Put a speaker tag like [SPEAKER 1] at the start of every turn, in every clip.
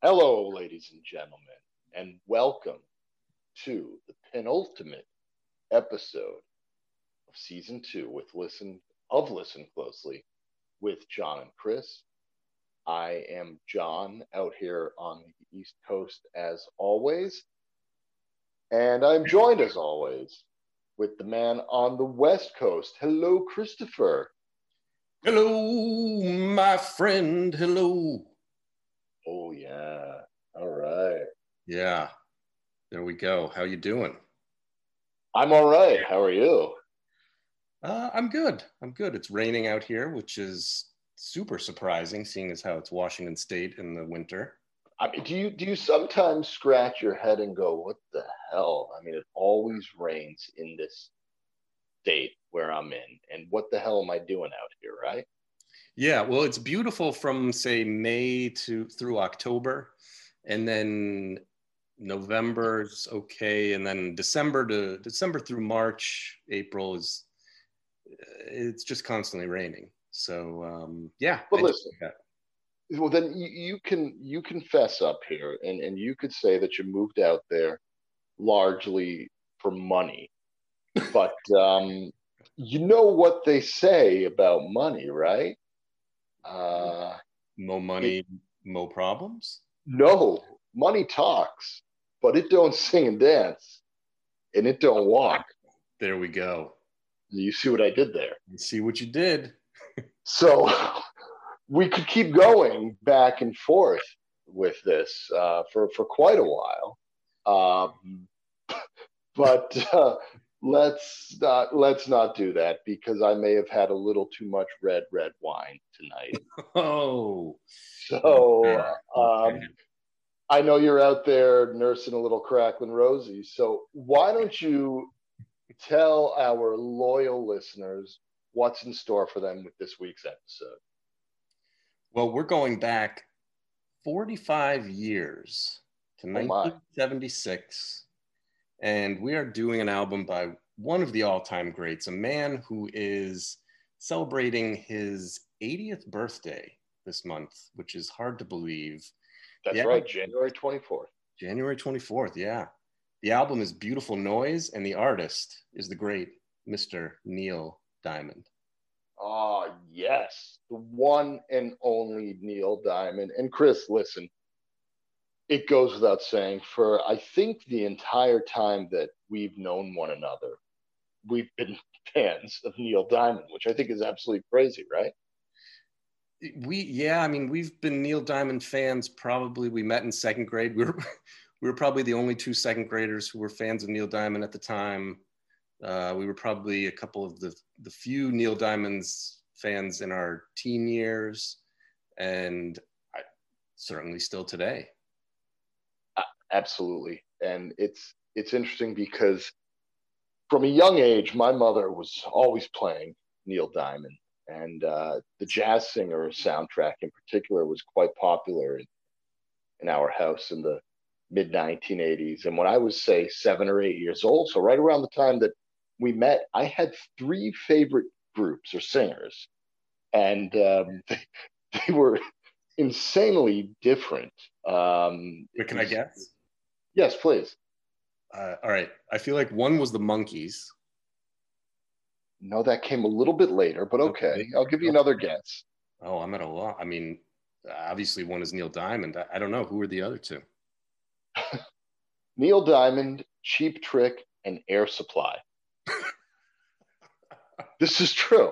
[SPEAKER 1] Hello, ladies and gentlemen, and welcome to the penultimate episode of season two Listen Closely with John and Chris. I am John out here on the East Coast as always, and I'm joined as always with the man on the West Coast. Hello, Christopher.
[SPEAKER 2] Hello, my friend. Hello.
[SPEAKER 1] Oh yeah. All right.
[SPEAKER 2] Yeah. There we go. How you doing?
[SPEAKER 1] I'm all right. How are you?
[SPEAKER 2] I'm good. I'm good. It's raining out here, which is super surprising, seeing as how it's Washington State in the winter.
[SPEAKER 1] I mean, do you sometimes scratch your head and go, "What the hell?" I mean, it always rains in this state where I'm in, and what the hell am I doing out here, right?
[SPEAKER 2] Yeah, well, it's beautiful from say May to through October, and then November's okay, and then December through March, April is it's just constantly raining. So yeah,
[SPEAKER 1] But listen, well then you can fess up here, and you could say that you moved out there largely for money, but you know what they say about money, right? Uh,
[SPEAKER 2] mo
[SPEAKER 1] it
[SPEAKER 2] money, mo problems.
[SPEAKER 1] No, money talks, but it don't sing and dance, and it don't walk.
[SPEAKER 2] There we go.
[SPEAKER 1] You see what I did there?
[SPEAKER 2] See what you did.
[SPEAKER 1] So we could keep going back and forth with this for quite a while, um, but let's not do that because I may have had a little too much red wine tonight.
[SPEAKER 2] Oh,
[SPEAKER 1] So
[SPEAKER 2] okay.
[SPEAKER 1] I know you're out there nursing a little crackling rosy. So why don't you tell our loyal listeners what's in store for them with this week's episode?
[SPEAKER 2] Well, we're going back 45 years to
[SPEAKER 1] Oh my.
[SPEAKER 2] 1976, and we are doing an album by one of the all-time greats, a man who is celebrating his 80th birthday this month, which is hard to believe.
[SPEAKER 1] That's
[SPEAKER 2] Yeah,
[SPEAKER 1] right, January 24th.
[SPEAKER 2] January 24th, yeah. The album is Beautiful Noise, and the artist is the great Mr. Neil Diamond.
[SPEAKER 1] Ah, yes, the one and only Neil Diamond. And Chris, listen, it goes without saying, for I think the entire time that we've known one another, we've been fans of Neil Diamond, which I think is absolutely crazy, right?
[SPEAKER 2] Yeah, I mean, we've been Neil Diamond fans probably. We met in second grade. We were probably the only two second graders who were fans of Neil Diamond at the time. We were probably a couple of the few Neil Diamond's fans in our teen years, and certainly still today.
[SPEAKER 1] Absolutely. And it's interesting because from a young age, my mother was always playing Neil Diamond, and the Jazz Singer soundtrack in particular was quite popular in our house in the mid 1980s. And when I was, say, 7 or 8 years old, so right around the time that we met, I had three favorite groups or singers, and they were insanely different.
[SPEAKER 2] But can I guess?
[SPEAKER 1] Yes, please.
[SPEAKER 2] All right. I feel like one was the Monkees.
[SPEAKER 1] No, that came a little bit later, but okay. I'll give you another guess.
[SPEAKER 2] Oh, I'm at a lot. I mean, obviously one is Neil Diamond. I don't know. Who are the other two?
[SPEAKER 1] Neil Diamond, Cheap Trick, and Air Supply. This is true.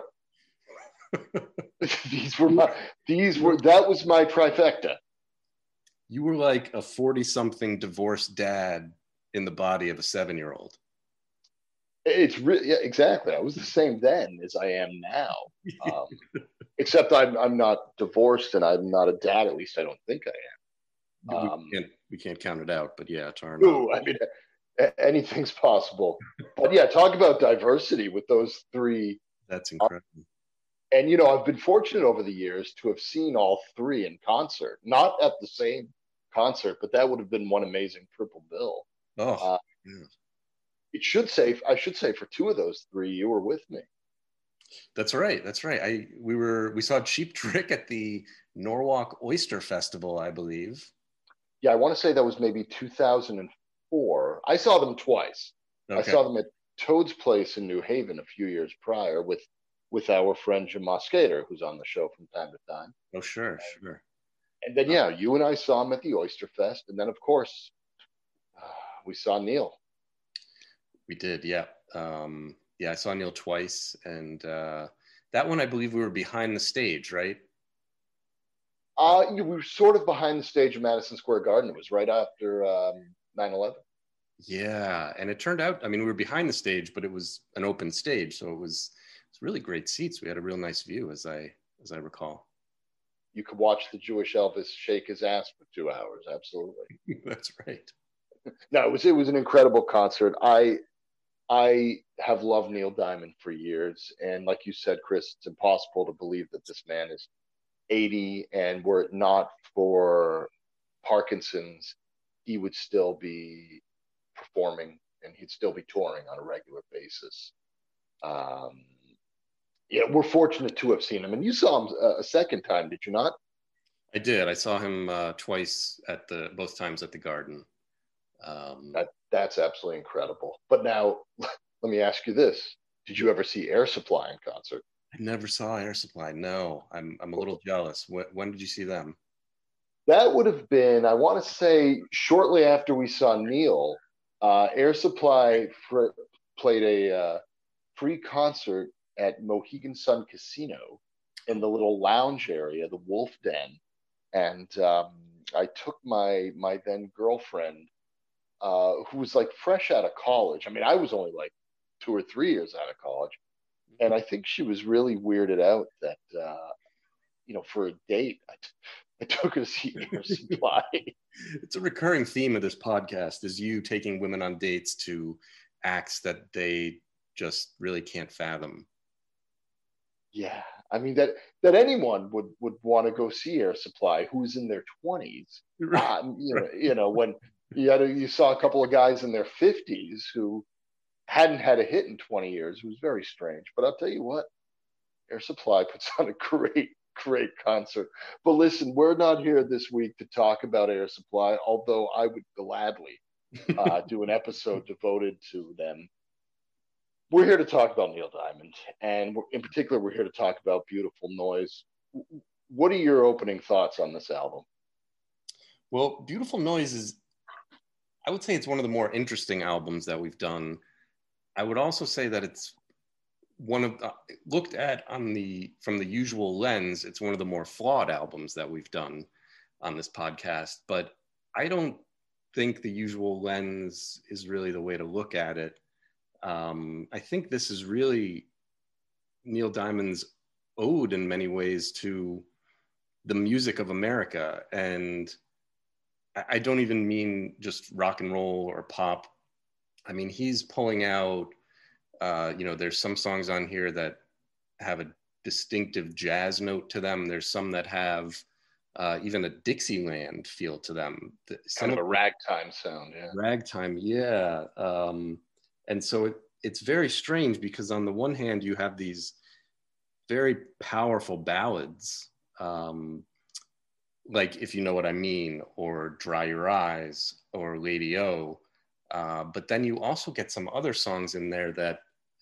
[SPEAKER 1] That was my trifecta.
[SPEAKER 2] You were like a 40-something divorced dad in the body of a 7-year-old.
[SPEAKER 1] Yeah, exactly. I was the same then as I am now. Except I'm not divorced and I'm not a dad. At least I don't think I am.
[SPEAKER 2] We can't count it out, but yeah,
[SPEAKER 1] Ooh, I mean, anything's possible. But yeah, talk about diversity with those three.
[SPEAKER 2] That's incredible.
[SPEAKER 1] And I've been fortunate over the years to have seen all three in concert, not at the same concert, but that would have been one amazing triple bill.
[SPEAKER 2] Oh, yeah.
[SPEAKER 1] I should say for two of those three, you were with me.
[SPEAKER 2] That's right. That's right. We saw Cheap Trick at the Norwalk Oyster Festival, I believe.
[SPEAKER 1] Yeah, I want to say that was maybe 2004. I saw them twice. I
[SPEAKER 2] Okay.
[SPEAKER 1] saw them at Toad's Place in New Haven a few years prior with our friend Jim Moscator, who's on the show from time to time.
[SPEAKER 2] Oh, sure, sure.
[SPEAKER 1] And then, yeah, you and I saw him at the Oyster Fest. And then, of course, we saw Neil.
[SPEAKER 2] We did, yeah. Yeah, I saw Neil twice, and that one I believe we were behind the stage, right?
[SPEAKER 1] We were sort of behind the stage of Madison Square Garden. It was right after 9/11.
[SPEAKER 2] Yeah, and it turned out, I mean, we were behind the stage, but it was an open stage, so it's really great seats. We had a real nice view, as I recall.
[SPEAKER 1] You could watch the Jewish Elvis shake his ass for 2 hours. Absolutely.
[SPEAKER 2] That's right.
[SPEAKER 1] No, it was an incredible concert. I have loved Neil Diamond for years, and like you said, Chris, it's impossible to believe that this man is 80, and were it not for Parkinson's, he would still be performing and he'd still be touring on a regular basis. Um, yeah, we're fortunate to have seen him, and you saw him a second time, did you not?
[SPEAKER 2] I did. I saw him twice both times at the Garden.
[SPEAKER 1] That's absolutely incredible. But now, let me ask you this: did you ever see Air Supply in concert?
[SPEAKER 2] I never saw Air Supply. No, I'm a little jealous. When did you see them?
[SPEAKER 1] That would have been, I want to say, shortly after we saw Neil. Air Supply played a free concert at Mohegan Sun Casino in the little lounge area, the Wolf Den, and I took my then girlfriend, who was like fresh out of college. I mean, I was only like 2 or 3 years out of college, and I think she was really weirded out that for a date, I took her to see Air Supply.
[SPEAKER 2] It's a recurring theme of this podcast is you taking women on dates to acts that they just really can't fathom.
[SPEAKER 1] Yeah, I mean that anyone would want to go see Air Supply who's in their 20s. When you saw a couple of guys in their 50s who hadn't had a hit in 20 years. It was very strange. But I'll tell you what, Air Supply puts on a great concert. But listen, we're not here this week to talk about Air Supply, although I would gladly do an episode devoted to them. We're here to talk about Neil Diamond, and in particular, we're here to talk about Beautiful Noise. What are your opening thoughts on this album?
[SPEAKER 2] Well, Beautiful Noise is, I would say it's one of the more interesting albums that we've done. I would also say that it's one of looked at from the usual lens, it's one of the more flawed albums that we've done on this podcast. But I don't think the usual lens is really the way to look at it. I think this is really Neil Diamond's ode in many ways to the music of America. And I don't even mean just rock and roll or pop. I mean, he's pulling out, there's some songs on here that have a distinctive jazz note to them. There's some that have even a Dixieland feel to them.
[SPEAKER 1] Kind of a ragtime sound, yeah.
[SPEAKER 2] Ragtime, yeah. And so it's very strange because on the one hand, you have these very powerful ballads, like If You Know What I Mean, or Dry Your Eyes, or Lady O. But then you also get some other songs in there that,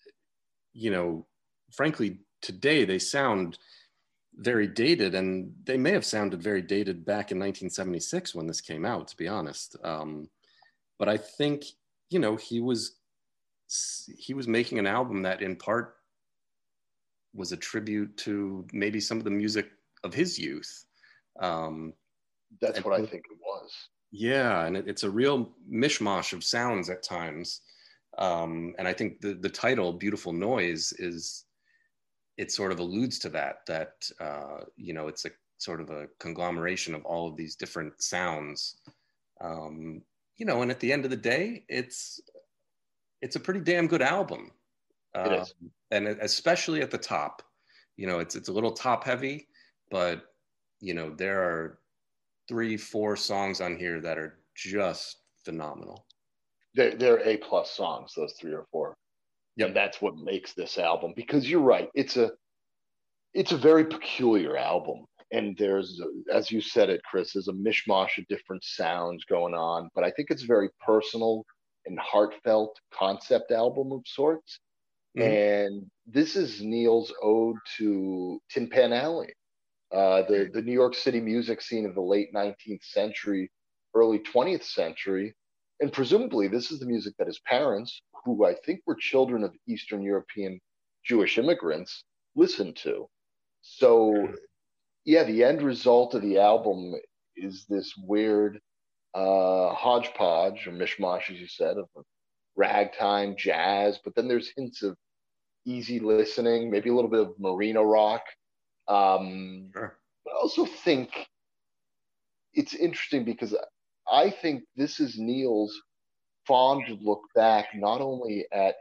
[SPEAKER 2] frankly, today they sound very dated, and they may have sounded very dated back in 1976 when this came out, to be honest. But I think, he was making an album that in part was a tribute to maybe some of the music of his youth.
[SPEAKER 1] That's what I think it was.
[SPEAKER 2] Yeah, and it's a real mishmash of sounds at times. And I think the title, Beautiful Noise, it sort of alludes to that, it's a sort of a conglomeration of all of these different sounds. And at the end of the day, it's a pretty damn good album.
[SPEAKER 1] It is.
[SPEAKER 2] And especially at the top, it's a little top heavy, but, there are 3-4 songs on here that are just phenomenal.
[SPEAKER 1] They're A+ songs, those 3 or 4.
[SPEAKER 2] Yep.
[SPEAKER 1] And that's what makes this album, because you're right. It's a very peculiar album. and there's, as you said it, Chris, there's a mishmash of different sounds going on, but I think it's a very personal and heartfelt concept album of sorts.
[SPEAKER 2] Hmm.
[SPEAKER 1] And this is Neil's ode to Tin Pan Alley, the New York City music scene of the late 19th century, early 20th century. And presumably, this is the music that his parents, who I think were children of Eastern European Jewish immigrants, listened to. So, yeah, the end result of the album is this weird hodgepodge or mishmash, as you said, of ragtime, jazz, but then there's hints of easy listening, maybe a little bit of Marino rock.
[SPEAKER 2] Sure.
[SPEAKER 1] But I also think it's interesting because I think this is Neil's fond look back not only at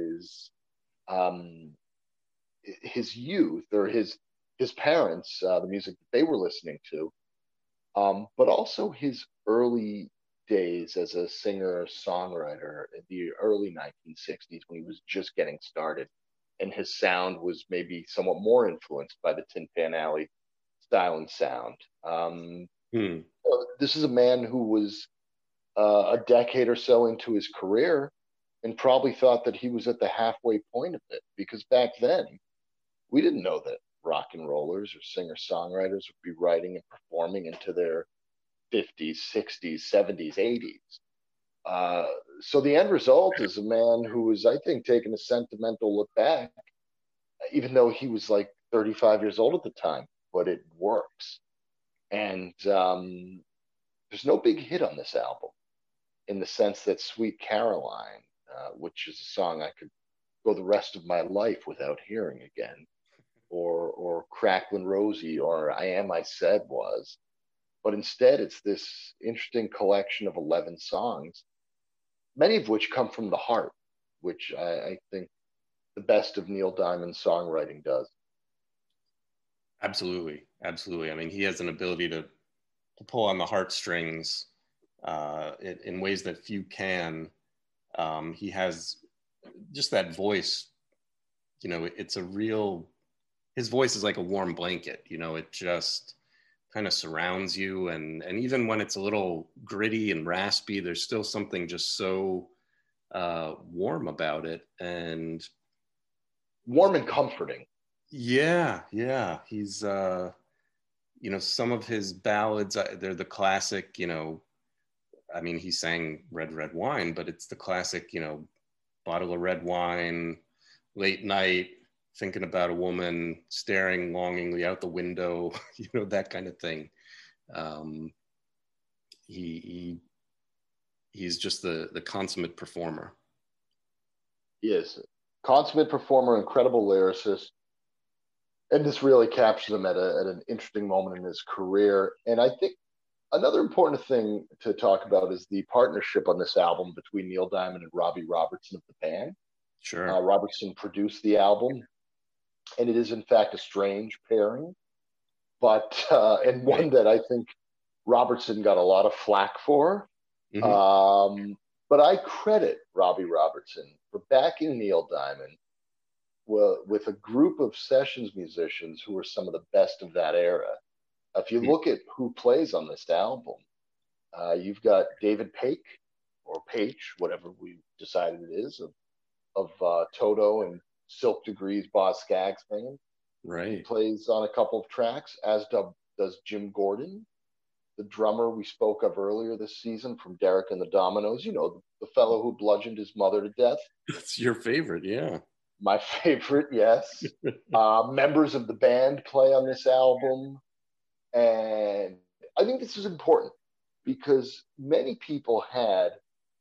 [SPEAKER 1] um, his youth or his parents, the music that they were listening to, but also his early days as a singer songwriter in the early 1960s when he was just getting started, and his sound was maybe somewhat more influenced by the Tin Pan Alley style and sound.
[SPEAKER 2] Hmm.
[SPEAKER 1] This is a man who was a decade or so into his career and probably thought that he was at the halfway point of it because back then we didn't know that rock and rollers or singer songwriters would be writing and performing into their 50s, 60s, 70s, 80s. Uh, so the end result is a man who was, I think, taking a sentimental look back, even though he was like 35 years old at the time, but it works. And there's no big hit on this album in the sense that Sweet Caroline, which is a song I could go the rest of my life without hearing again, or Cracklin' Rosie, or I Am I Said was. But instead, it's this interesting collection of 11 songs, many of which come from the heart, which I think the best of Neil Diamond's songwriting does.
[SPEAKER 2] Absolutely, absolutely. I mean, he has an ability to pull on the heartstrings in ways that few can. He has just that voice. You know, it's a real. His voice is like a warm blanket. You know, it just kind of surrounds you, and even when it's a little gritty and raspy, there's still something just so warm about it. And
[SPEAKER 1] Warm and comforting.
[SPEAKER 2] yeah, yeah, he's you know, some of his ballads, they're the classic, you know, I mean, he sang Red, Red Wine, but it's the classic, you know, bottle of red wine, late night, thinking about a woman, staring longingly out the window, you know, that kind of thing. Um, he he's just the consummate performer.
[SPEAKER 1] He is consummate performer, incredible lyricist, and this really captures him at an interesting moment in his career. And I think another important thing to talk about is the partnership on this album between Neil Diamond and Robbie Robertson of the band.
[SPEAKER 2] Sure.
[SPEAKER 1] Robertson produced the album, and it is in fact a strange pairing, but and one
[SPEAKER 2] Right.
[SPEAKER 1] that I think Robertson got a lot of flack for.
[SPEAKER 2] Mm-hmm.
[SPEAKER 1] Um, but I credit Robbie Robertson for backing Neil Diamond with a group of sessions musicians who were some of the best of that era. If you look at who plays on this album, you've got David Paich or Page, whatever we decided it is, of Toto and Silk Degree's Boz Scaggs band. He
[SPEAKER 2] Right.
[SPEAKER 1] plays on a couple of tracks, as does Jim Gordon, the drummer we spoke of earlier this season from Derek and the Dominoes. You know, the fellow who bludgeoned his mother to death.
[SPEAKER 2] It's your favorite, yeah.
[SPEAKER 1] My favorite, yes. Members of the band play on this album. And I think this is important because many people had,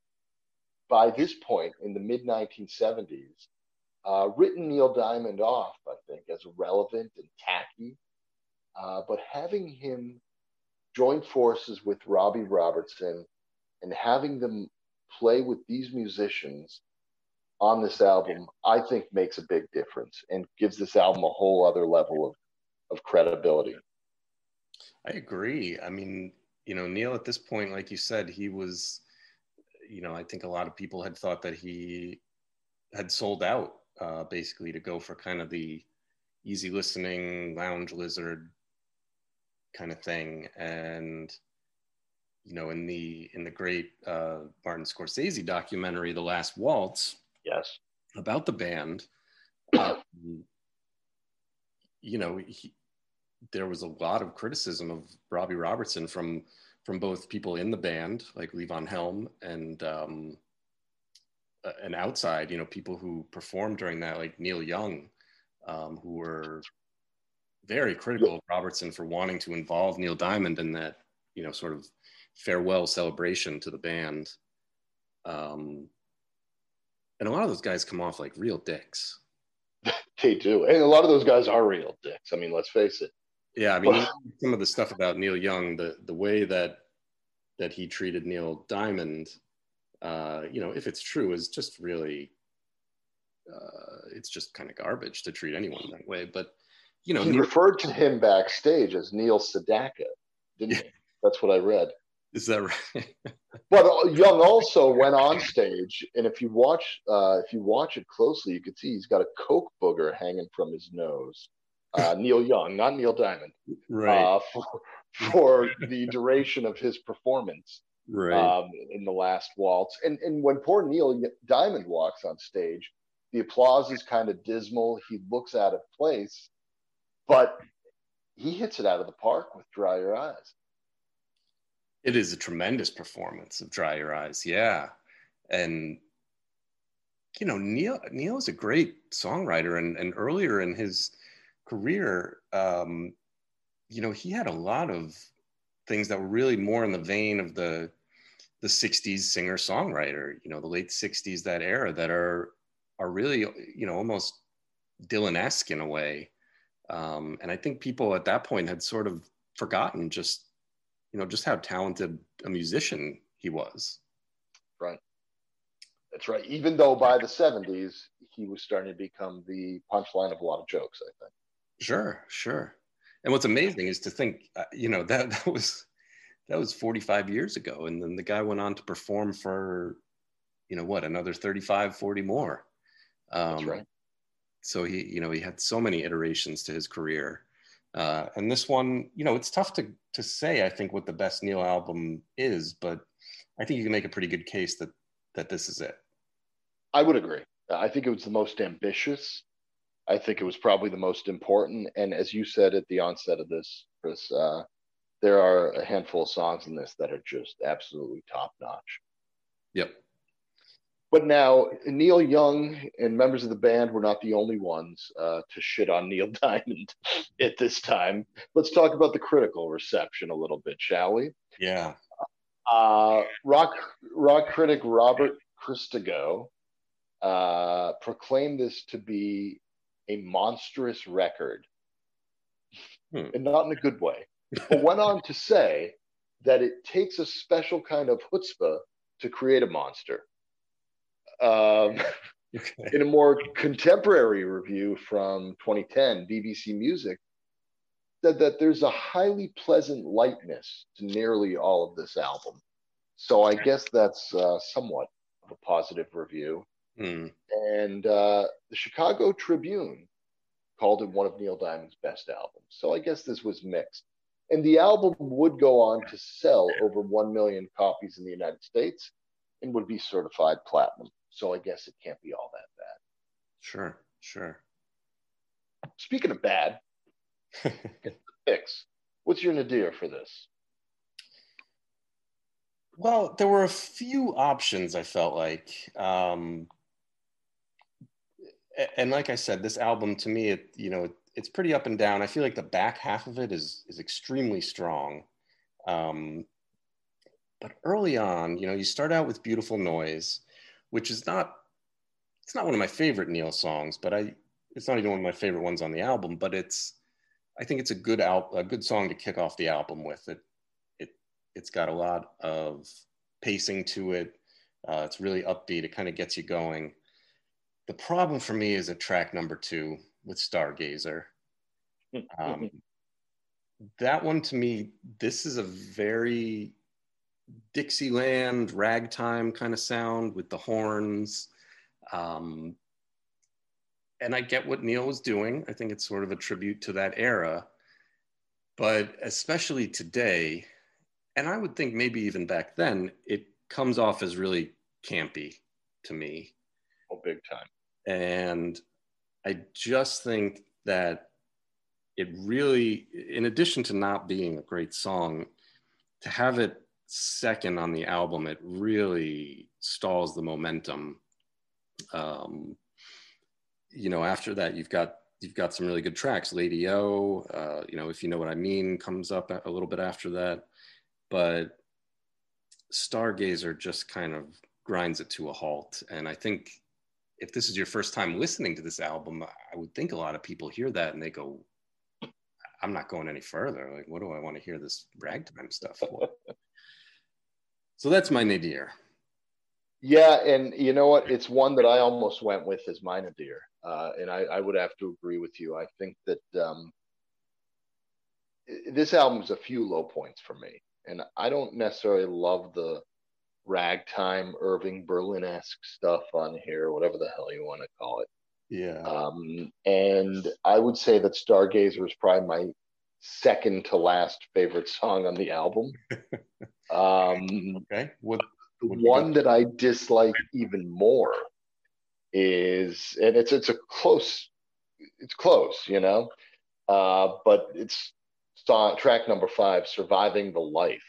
[SPEAKER 1] by this point in the mid 1970s, written Neil Diamond off, I think, as irrelevant and tacky. But having him join forces with Robbie Robertson and having them play with these musicians on this album, I think makes a big difference and gives this album a whole other level of credibility.
[SPEAKER 2] I agree. I mean, you know, Neil at this point, like you said, he was, you know, I think a lot of people had thought that he had sold out basically to go for kind of the easy listening lounge lizard kind of thing. And you know, in the great Martin Scorsese documentary, The Last Waltz,
[SPEAKER 1] Yes,
[SPEAKER 2] about the band, you know, there was a lot of criticism of Robbie Robertson from both people in the band, like Levon Helm, and outside, you know, people who performed during that, like Neil Young, who were very critical of Robertson for wanting to involve Neil Diamond in that, you know, sort of farewell celebration to the band. And a lot of those guys come off like real dicks.
[SPEAKER 1] they do, and a lot of those guys are real dicks. I mean, let's face it.
[SPEAKER 2] Yeah, I mean, some of the stuff about Neil Young, the way that he treated Neil Diamond, you know, if it's true, is just really, it's just kind of garbage to treat anyone that way. But you know,
[SPEAKER 1] he referred to him backstage as Neil Sedaka, didn't he? That's what I read.
[SPEAKER 2] Is that right?
[SPEAKER 1] But Young also went on stage, and if you watch it closely, you could see he's got a coke booger hanging from his nose. Neil Young, not Neil Diamond,
[SPEAKER 2] Right.
[SPEAKER 1] For the duration of his performance,
[SPEAKER 2] Right.
[SPEAKER 1] In The Last Waltz. And when poor Neil Diamond walks on stage, the applause is kind of dismal. He looks out of place, but he hits it out of the park with Dry Your Eyes.
[SPEAKER 2] It is a tremendous performance of Dry Your Eyes. Yeah. And, you know, Neil is a great songwriter, and earlier in his career, you know, he had a lot of things that were really more in the vein of the 60s singer songwriter, you know, the late 60s, that era, that are really, you know, almost Dylan-esque in a way. And I think people at that point had sort of forgotten just, you know, just how talented a musician he was.
[SPEAKER 1] Right. That's right. Even though by the 70s, he was starting to become the punchline of a lot of jokes, I think.
[SPEAKER 2] Sure. And what's amazing is to think, you know, that was 45 years ago. And then the guy went on to perform for, you know, what, another 35, 40 more.
[SPEAKER 1] That's right.
[SPEAKER 2] So he, you know, he had so many iterations to his career. And this one, you know, it's tough to say, I think, what the best Neil album is, but I think you can make a pretty good case that this is it.
[SPEAKER 1] I would agree. I think it was the most ambitious. I think it was probably the most important. And as you said at the onset of this, Chris, there are a handful of songs in this that are just absolutely top notch.
[SPEAKER 2] Yep.
[SPEAKER 1] But now, Neil Young and members of the band were not the only ones to shit on Neil Diamond at this time. Let's talk about the critical reception a little bit, shall we?
[SPEAKER 2] Yeah.
[SPEAKER 1] Rock critic Robert Christgau proclaimed this to be a monstrous record, and not in a good way, but went on to say that it takes a special kind of chutzpah to create a monster. In a more contemporary review from 2010, BBC Music said that there's a highly pleasant lightness to nearly all of this album. So I guess that's somewhat of a positive review. And the Chicago Tribune called it one of Neil Diamond's best albums. So I guess this was mixed. And the album would go on to sell over 1 million copies in the United States and would be certified platinum. So I guess it can't be all that bad.
[SPEAKER 2] Sure.
[SPEAKER 1] Speaking of bad, picks. What's your nadir for this?
[SPEAKER 2] Well, there were a few options, I felt like. And like I said, this album to me, it's pretty up and down. I feel like the back half of it is extremely strong. But early on, you know, you start out with Beautiful Noise, which is it's not one of my favorite Neil songs, but it's not even one of my favorite ones on the album, but I think it's a good song to kick off the album with. It's got a lot of pacing to it. It's really upbeat. It kind of gets you going. The problem for me is at track number 2 with Stargazer. That one, to me, this is a very Dixieland ragtime kind of sound with the horns. And I get what Neil was doing. I think it's sort of a tribute to that era. But especially today, and I would think maybe even back then, it comes off as really campy to me.
[SPEAKER 1] Oh, big time.
[SPEAKER 2] And I just think that it really, in addition to not being a great song, to have it second on the album, it really stalls the momentum. You know, after that, you've got some really good tracks. Lady O, you know, If You Know What I Mean comes up a little bit after that, but Stargazer just kind of grinds it to a halt. And I think if this is your first time listening to this album, I would think a lot of people hear that and they go, I'm not going any further. Like, what do I want to hear this ragtime stuff for? So that's my nadir.
[SPEAKER 1] Yeah, and you know what? It's one that I almost went with as my nadir. And I would have to agree with you. I think that this album's a few low points for me. And I don't necessarily love the ragtime Irving Berlin-esque stuff on here, whatever the hell you want to call it.
[SPEAKER 2] Yeah.
[SPEAKER 1] And I would say that Stargazer is probably my second to last favorite song on the album.
[SPEAKER 2] Okay.
[SPEAKER 1] The one that I dislike even more is, and it's close, you know, but it's track number 5, Surviving the Life.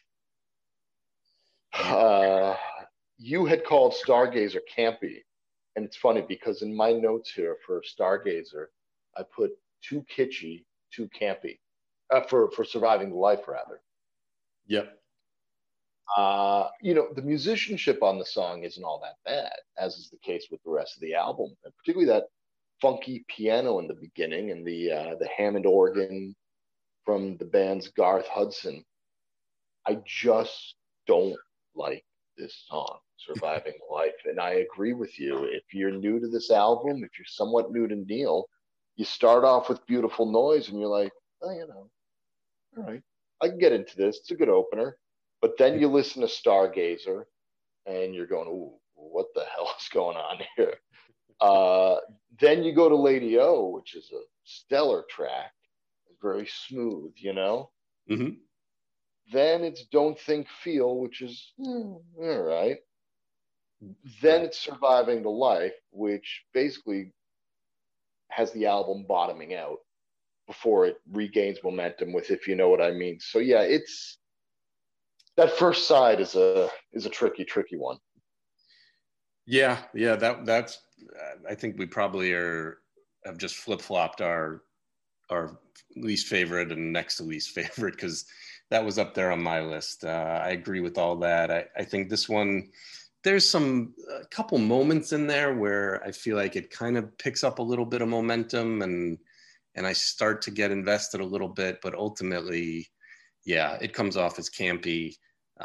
[SPEAKER 1] You had called Stargazer campy, and it's funny because in my notes here for Stargazer, I put too kitschy, too campy, for Surviving the Life rather.
[SPEAKER 2] Yep.
[SPEAKER 1] You know, the musicianship on the song isn't all that bad, as is the case with the rest of the album, and particularly that funky piano in the beginning and the Hammond organ from the band's Garth Hudson. I just don't like this song, Surviving Life. And I agree with you. If you're new to this album, if you're somewhat new to Neil, you start off with Beautiful Noise and you're like, oh, you know, all right, I can get into this. It's a good opener. But then you listen to Stargazer and you're going, ooh, what the hell is going on here? Then you go to Lady O, which is a stellar track, very smooth, you know?
[SPEAKER 2] Mm-hmm.
[SPEAKER 1] Then it's Don't Think Feel, which is all right. Then it's Surviving the Life, which basically has the album bottoming out before it regains momentum with If You Know What I Mean. So yeah, it's that first side is a tricky one.
[SPEAKER 2] Yeah, that's I think we probably have just flip-flopped our least favorite and next to least favorite, because that was up there on my list. I agree with all that. I think this one, there's a couple moments in there where I feel like it kind of picks up a little bit of momentum and I start to get invested a little bit, but ultimately, yeah, it comes off as campy.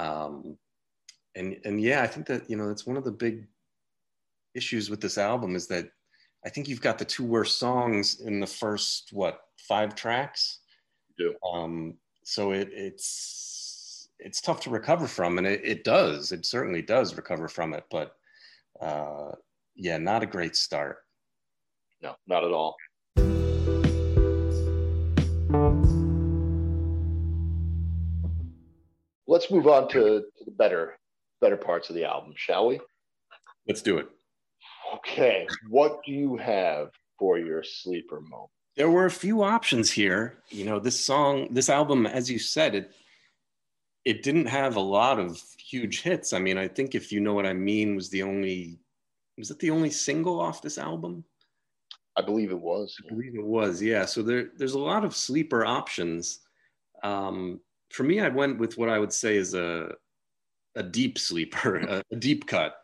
[SPEAKER 2] And yeah, I think that, you know, that's one of the big issues with this album is that I think you've got the 2 worst songs in the first, 5 tracks?
[SPEAKER 1] You do.
[SPEAKER 2] So it's tough to recover from, and it certainly does recover from it, but yeah, not a great start.
[SPEAKER 1] No, not at all. Let's move on to the better parts of the album, shall we?
[SPEAKER 2] Let's do it.
[SPEAKER 1] Okay, what do you have for your sleeper moment?
[SPEAKER 2] There were a few options here. You know, this album, as you said, it didn't have a lot of huge hits. I mean, I think If You Know What I Mean was it the only single off this album?
[SPEAKER 1] I believe it was.
[SPEAKER 2] I believe it was, yeah. So there's a lot of sleeper options. For me, I went with what I would say is a deep sleeper, a deep cut.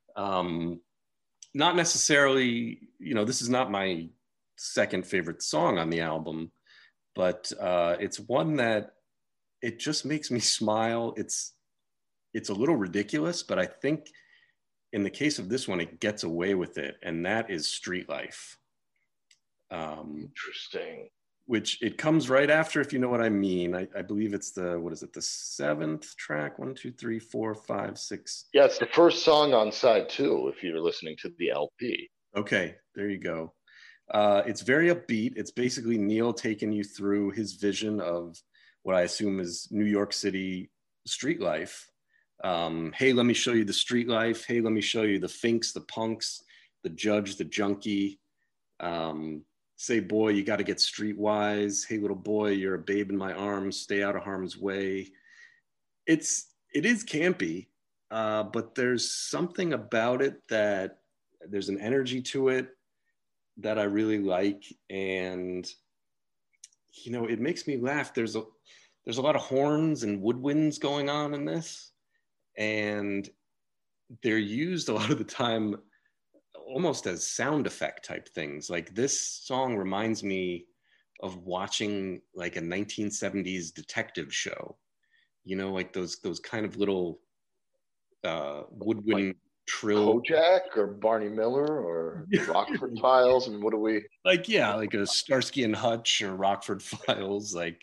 [SPEAKER 2] Not necessarily, you know, this is not my second favorite song on the album, but it's one that it just makes me smile. It's a little ridiculous, but I think in the case of this one, it gets away with it, and that is Street Life.
[SPEAKER 1] Interesting.
[SPEAKER 2] Which it comes right after If You Know What I Mean. I believe it's the 7th track? 1, 2, 3, 4, 5, 6.
[SPEAKER 1] Yeah, it's the first song on side 2, if you're listening to the LP.
[SPEAKER 2] Okay, there you go. It's very upbeat. It's basically Neil taking you through his vision of what I assume is New York City street life. Hey, let me show you the street life. Hey, let me show you the finks, the punks, the judge, the junkie. Say, boy, you got to get streetwise. Hey, little boy, you're a babe in my arms. Stay out of harm's way. It is campy, but there's something about it that there's an energy to it that I really like, and it makes me laugh. There's a lot of horns and woodwinds going on in this, and they're used a lot of the time almost as sound effect type things. Like this song reminds me of watching like a 1970s detective show, like those kind of little woodwind
[SPEAKER 1] like
[SPEAKER 2] trill.
[SPEAKER 1] Kojak or Barney Miller or Rockford Files. And what do we
[SPEAKER 2] like a Starsky and Hutch or Rockford Files, like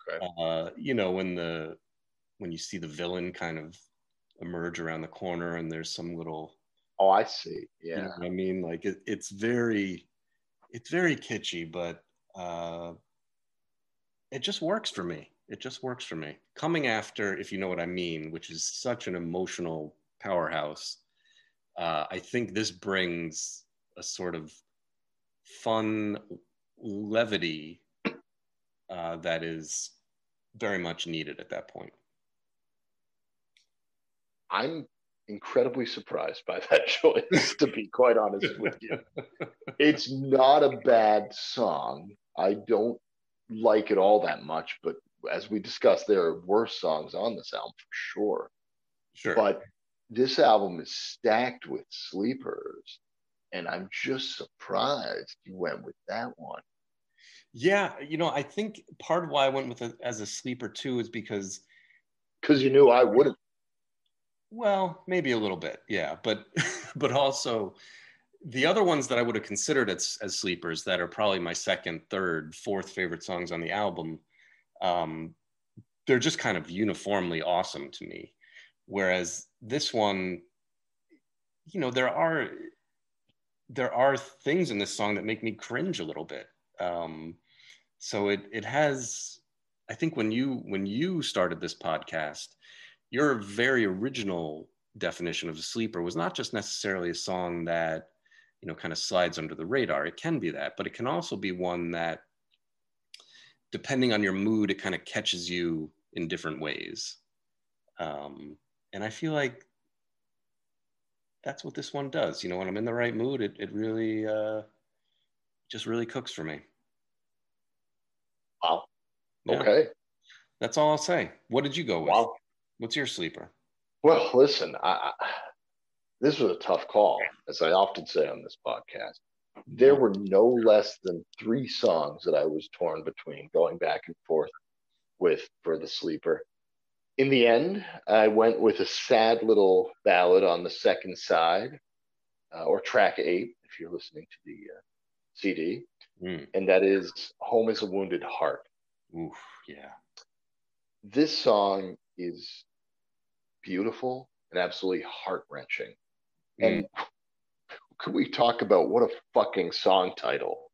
[SPEAKER 2] when you see the villain kind of emerge around the corner and there's some little,
[SPEAKER 1] oh, I see, yeah,
[SPEAKER 2] you know what I mean, like it's very kitschy, but it just works for me. Coming after, if you know what I mean, which is such an emotional powerhouse, I think this brings a sort of fun levity that is very much needed at that point.
[SPEAKER 1] I'm incredibly surprised by that choice, to be quite honest with you. It's not a bad song. I don't like it all that much, but as we discussed, there are worse songs on this album for sure.
[SPEAKER 2] Sure.
[SPEAKER 1] But this album is stacked with sleepers, and I'm just surprised you went with that one.
[SPEAKER 2] Yeah, I think part of why I went with it as a sleeper too is because
[SPEAKER 1] you knew I wouldn't.
[SPEAKER 2] Well, maybe a little bit, yeah, but but also the other ones that I would have considered as sleepers that are probably my second, third, fourth favorite songs on the album, they're just kind of uniformly awesome to me. Whereas this one, there are things in this song that make me cringe a little bit. So it has, I think when you started this podcast, your very original definition of a sleeper was not just necessarily a song that, kind of slides under the radar. It can be that, but it can also be one that, depending on your mood, it kind of catches you in different ways. And I feel like that's what this one does. When I'm in the right mood, it really just really cooks for me.
[SPEAKER 1] Wow. Yeah. Okay.
[SPEAKER 2] That's all I'll say. What did you go with?
[SPEAKER 1] Wow.
[SPEAKER 2] What's your sleeper?
[SPEAKER 1] Well, listen, this was a tough call, as I often say on this podcast. There were no less than 3 songs that I was torn between, going back and forth with for the sleeper. In the end, I went with a sad little ballad on the second side, or track 8, if you're listening to the CD, and that is "Home Is a Wounded Heart."
[SPEAKER 2] Oof, yeah.
[SPEAKER 1] This song is beautiful and absolutely heart-wrenching. And could we talk about what a fucking song title?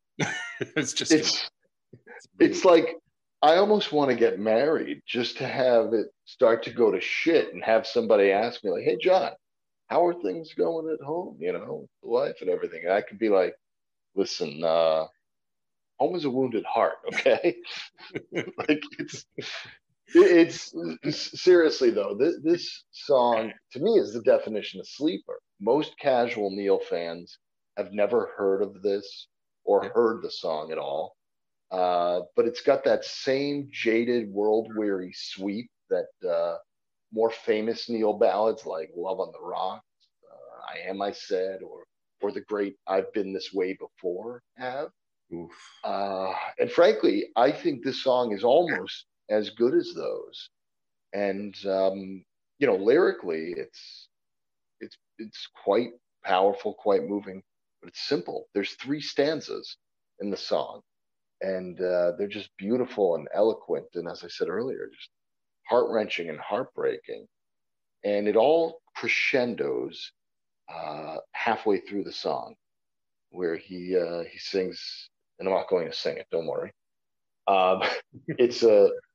[SPEAKER 1] It's like, I almost want to get married just to have it start to go to shit and have somebody ask me, like, "Hey, John, how are things going at home? Life and everything." And I could be like, "Listen, home is a wounded heart, okay?" Like, it's seriously though, this song to me is the definition of sleeper. Most casual Neil fans have never heard of this or heard the song at all. But it's got that same jaded, world-weary sweep that more famous Neil ballads like "Love on the Rocks," "I Am I Said," or the great "I've Been This Way Before" have. And frankly, I think this song is almost as good as those. And lyrically, it's quite powerful, quite moving, but it's simple. There's 3 stanzas in the song, and they're just beautiful and eloquent, and as I said earlier, just heart-wrenching and heartbreaking. And it all crescendos halfway through the song, where he sings, and I'm not going to sing it, don't worry. It's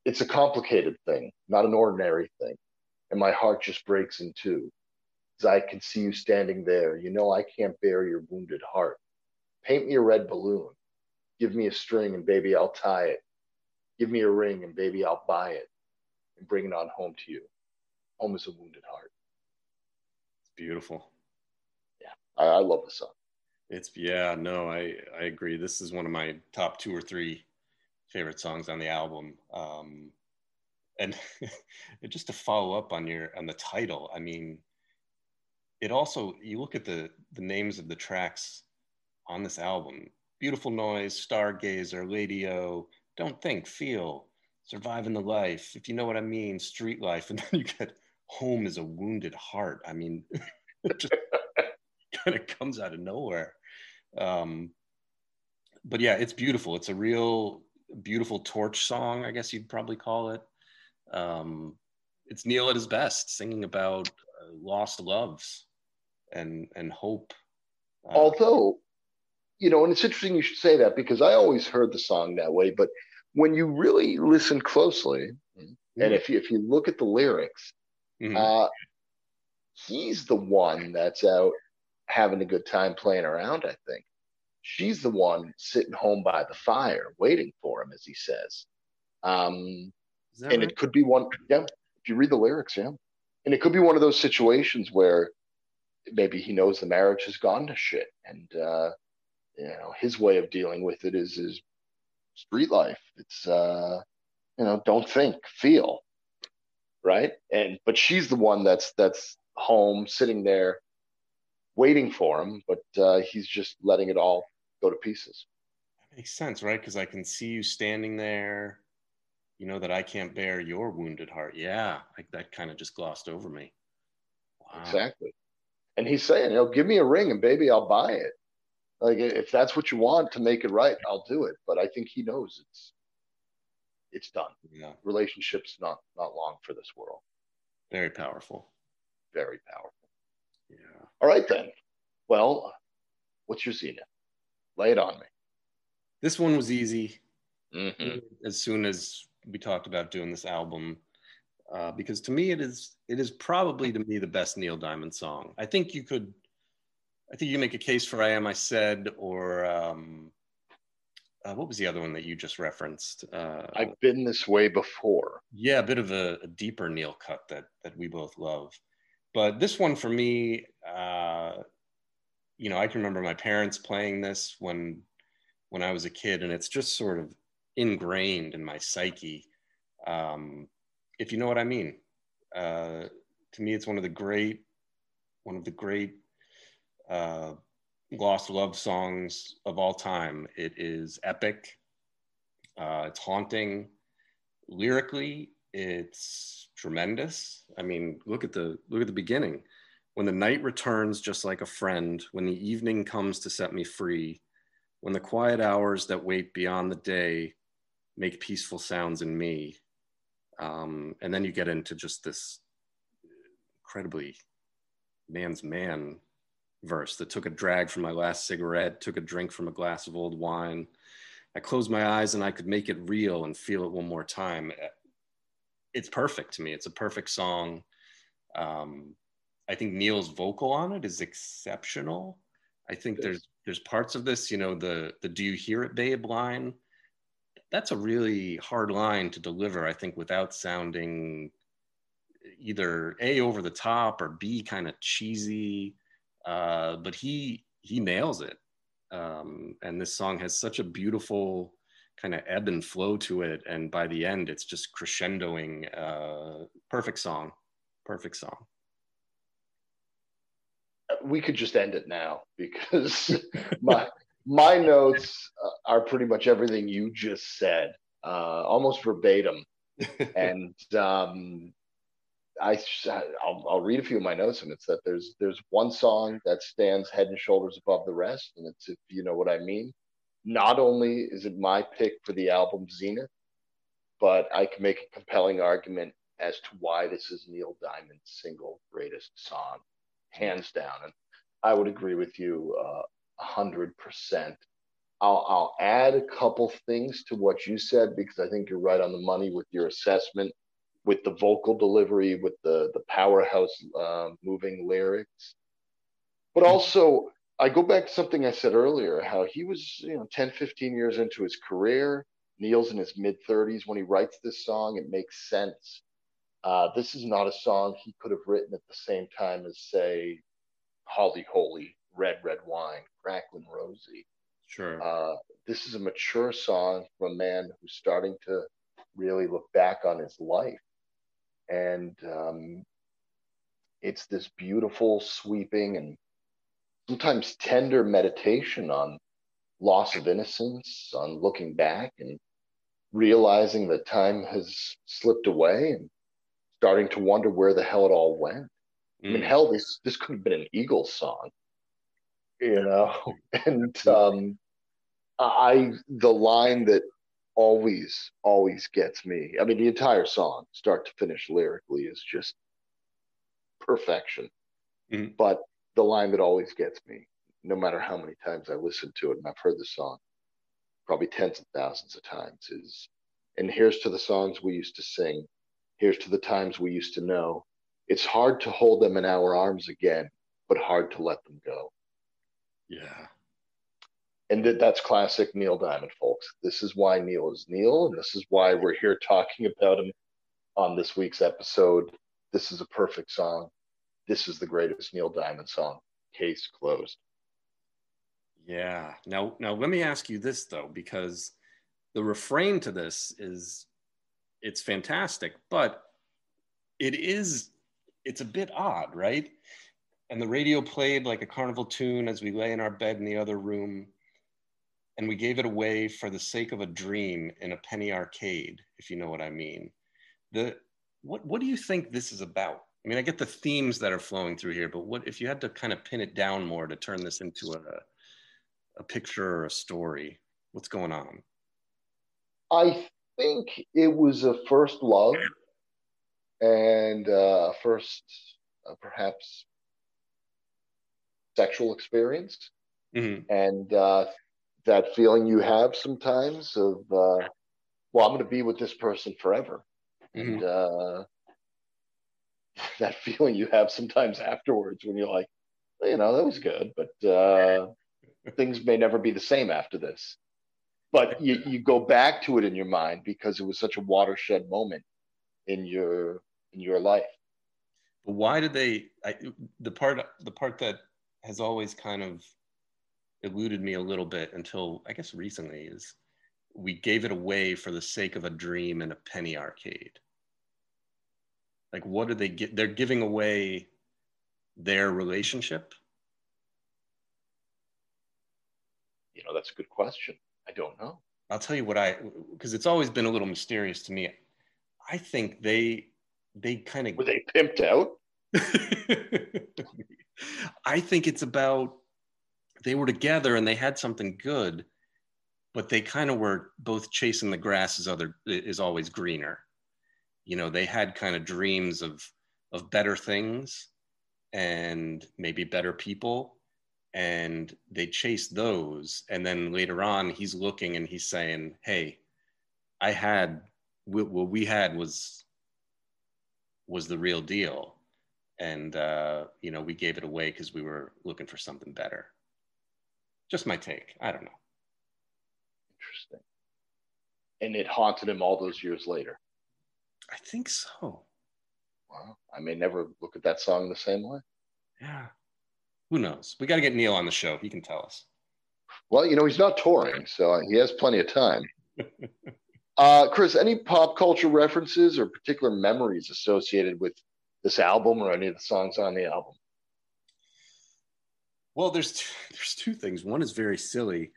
[SPEAKER 1] It's a complicated thing, not an ordinary thing. And my heart just breaks in two. As I can see you standing there, you know I can't bear your wounded heart. Paint me a red balloon. Give me a string and baby, I'll tie it. Give me a ring and baby, I'll buy it and bring it on home to you. Home is a wounded heart.
[SPEAKER 2] It's beautiful.
[SPEAKER 1] Yeah, I love the song.
[SPEAKER 2] It's, yeah, no, I agree. This is one of my top two or three favorite songs on the album. And just to follow up on the title, I mean, it also, you look at the names of the tracks on this album: Beautiful Noise, Stargazer, Lady-O, Don't Think, Feel, Surviving the Life, If You Know What I Mean, Street Life, and then you get Home is a Wounded Heart. I mean, it just kind of comes out of nowhere. But yeah, it's beautiful. It's a real beautiful torch song, I guess you'd probably call it. It's Neil at his best, singing about lost loves and hope.
[SPEAKER 1] Although, and it's interesting you should say that because I always heard the song that way. But when you really listen closely, and if you look at the lyrics, he's the one that's out having a good time playing around, I think. She's the one sitting home by the fire waiting for him, as he says. And right? It could be one, yeah, if you read the lyrics, yeah. And it could be one of those situations where maybe he knows the marriage has gone to shit. And, his way of dealing with it is street life. It's, don't think, feel. Right. But she's the one that's home sitting there waiting for him, but he's just letting it all go to pieces.
[SPEAKER 2] That makes sense, right? Because I can see you standing there, that I can't bear your wounded heart. Yeah, that kind of just glossed over me.
[SPEAKER 1] Wow. Exactly. And he's saying, give me a ring and baby, I'll buy it. Like, if that's what you want to make it right, I'll do it. But I think he knows it's done.
[SPEAKER 2] Yeah.
[SPEAKER 1] Relationship's not long for this world.
[SPEAKER 2] Very powerful.
[SPEAKER 1] Very powerful.
[SPEAKER 2] Yeah.
[SPEAKER 1] All right, then. Well, what's your zenith? Lay it on me.
[SPEAKER 2] This one was easy. As soon as we talked about doing this album, because to me it is probably, to me, the best Neil Diamond song. I think you make a case for I Am I Said, or what was the other one that you just referenced?
[SPEAKER 1] I've Been This Way Before.
[SPEAKER 2] Yeah, a bit of a deeper Neil cut that we both love. But this one for me, I can remember my parents playing this when I was a kid, and it's just sort of ingrained in my psyche. If you know what I mean. To me, it's one of the great lost love songs of all time. It is epic. It's haunting. Lyrically, it's tremendous. I mean, look at the beginning. When the night returns just like a friend, when the evening comes to set me free, when the quiet hours that wait beyond the day make peaceful sounds in me. And then you get into just this incredibly man's man verse that took a drag from my last cigarette, took a drink from a glass of old wine. I closed my eyes and I could make it real and feel it one more time. It's perfect to me. It's a perfect song. I think Neil's vocal on it is exceptional. I think there's parts of this, the "Do you hear it, babe" line. That's a really hard line to deliver, I think, without sounding either A, over the top, or B, kind of cheesy. But he nails it. And this song has such a beautiful kind of ebb and flow to it. And by the end, it's just crescendoing. Perfect song. Perfect song.
[SPEAKER 1] We could just end it now because my notes are pretty much everything you just said, almost verbatim. And I'll read a few of my notes, and it's that there's one song that stands head and shoulders above the rest, and it's If You Know What I Mean. Not only is it my pick for the album Zenith, but I can make a compelling argument as to why this is Neil Diamond's single greatest song, hands down. And I would agree with you 100%. I'll add a couple things to what you said because I think you're right on the money with your assessment, with the vocal delivery, with the powerhouse moving lyrics. But also, I go back to something I said earlier, how he was, 10, 15 years into his career. Neil's in his mid 30s when he writes this song. It makes sense. This is not a song he could have written at the same time as, say, Holly Holy, Red, Red Wine, Cracklin' Rosie.
[SPEAKER 2] Sure.
[SPEAKER 1] This is a mature song from a man who's starting to really look back on his life. And it's this beautiful, sweeping, and sometimes tender meditation on loss of innocence, on looking back and realizing that time has slipped away and starting to wonder where the hell it all went. I mean, hell, this could have been an Eagles song, you know? And the line that always gets me, I mean, the entire song, start to finish lyrically, is just perfection.
[SPEAKER 2] Mm.
[SPEAKER 1] But the line that always gets me, no matter how many times I listen to it, and I've heard the song probably tens of thousands of times, is, and here's to the songs we used to sing. Here's to the times we used to know. It's hard to hold them in our arms again, but hard to let them go.
[SPEAKER 2] Yeah.
[SPEAKER 1] And that's classic Neil Diamond, folks. This is why Neil is Neil, and this is why we're here talking about him on this week's episode. This is a perfect song. This is the greatest Neil Diamond song. Case closed.
[SPEAKER 2] Yeah. Now let me ask you this though, because the refrain to this it's fantastic, but it's a bit odd, right? And the radio played like a carnival tune as we lay in our bed in the other room, and we gave it away for the sake of a dream in a penny arcade, if you know what I mean. What do you think this is about? I mean, I get the themes that are flowing through here, but what if you had to kind of pin it down more to turn this into a picture or a story? What's going on?
[SPEAKER 1] I think it was a first love and first perhaps sexual experience, and that feeling you have sometimes of, well, I'm going to be with this person forever, and that feeling you have sometimes afterwards when you're like, well, that was good, but things may never be the same after this. But you go back to it in your mind because it was such a watershed moment in your life.
[SPEAKER 2] But why did the part that has always kind of eluded me a little bit until I guess recently is we gave it away for the sake of a dream in a penny arcade. Like, what do they get? They're giving away their relationship.
[SPEAKER 1] That's a good question. I don't know.
[SPEAKER 2] I'll tell you because it's always been a little mysterious to me. I think they kind of
[SPEAKER 1] were they pimped out.
[SPEAKER 2] I think it's about they were together and they had something good, but they kind of were both chasing the grass is always greener. They had kind of dreams of better things and maybe better people, and they chased those. And then later on, he's looking and he's saying, "Hey, what we had was the real deal, and we gave it away because we were looking for something better." Just my take. I don't know.
[SPEAKER 1] Interesting. And it haunted him all those years later.
[SPEAKER 2] I think so.
[SPEAKER 1] Wow. I may never look at that song the same way.
[SPEAKER 2] Yeah. Who knows? We got to get Neil on the show. He can tell us.
[SPEAKER 1] Well, he's not touring, so he has plenty of time. Chris, any pop culture references or particular memories associated with this album or any of the songs on the album?
[SPEAKER 2] Well, there's two things. One is very silly.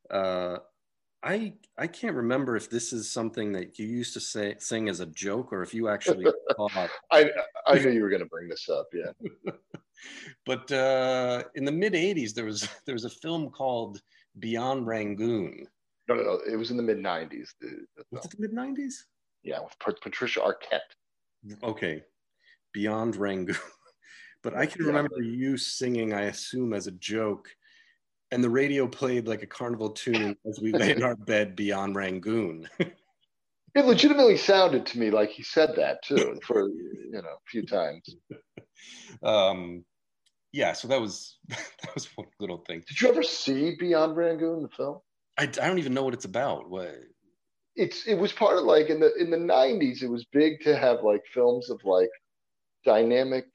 [SPEAKER 2] I can't remember if this is something that you used to sing as a joke or if you actually thought.
[SPEAKER 1] I knew you were going to bring this up, yeah.
[SPEAKER 2] But in the mid '80s, there was a film called Beyond Rangoon.
[SPEAKER 1] No. It was in the mid '90s.
[SPEAKER 2] Was it the mid '90s?
[SPEAKER 1] Yeah, with Patricia Arquette.
[SPEAKER 2] Okay, Beyond Rangoon. But I can remember you singing, I assume as a joke, And the radio played like a carnival tune as we lay in our bed beyond Rangoon.
[SPEAKER 1] It legitimately sounded to me like he said that too, for a few times.
[SPEAKER 2] um, yeah, so that was that was one little thing.
[SPEAKER 1] Did you ever see Beyond Rangoon, the film?
[SPEAKER 2] I don't even know what it's about. What?
[SPEAKER 1] It was part of like in the 90s. It was big to have like films of like dynamic